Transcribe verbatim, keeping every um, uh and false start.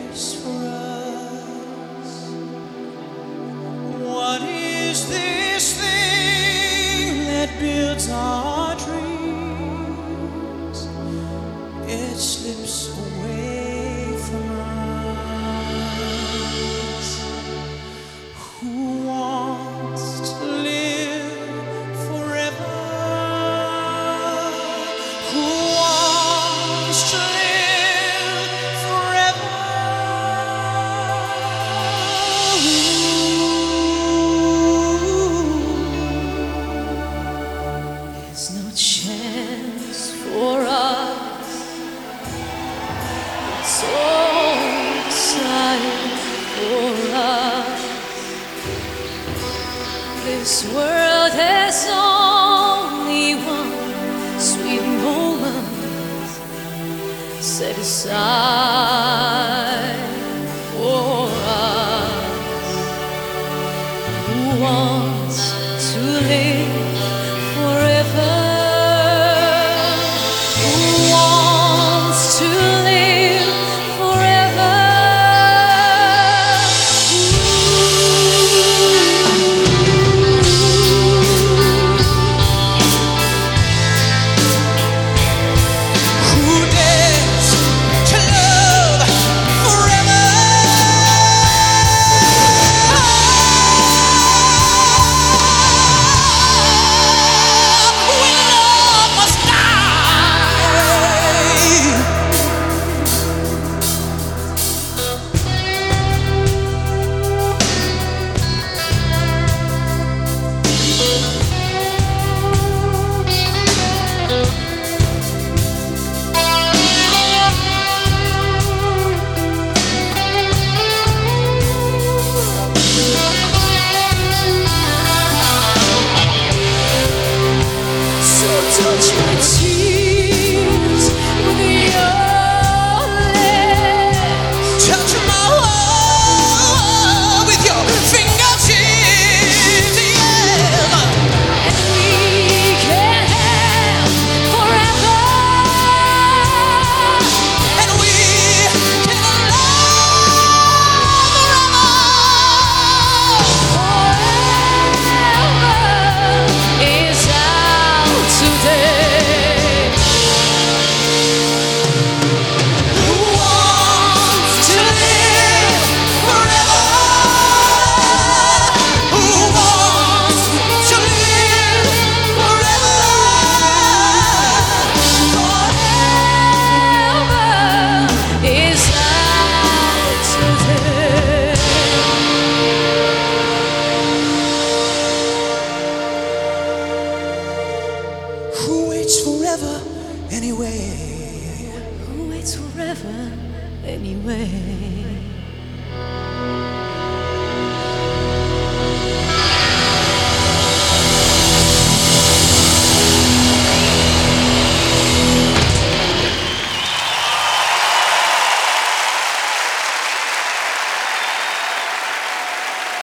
waits for us. What is this thing that builds our dreams? It slips away from us. Who wants to live forever? Who wants to live forever? There's no chance for us. It's all decided for us. This world has only one sweet moment set aside for us. Who wants to live forever? Who wants to live forever? Who dares to love forever? When love must die. So touch my tears with your lips. Touch my heart with your fingertips, yeah. And we can have forever. And we can love forever. Forever is out today. Who wants to live forever? Who wants to live forever? Forever is out today. Who waits forever anyway? Who waits forever anyway?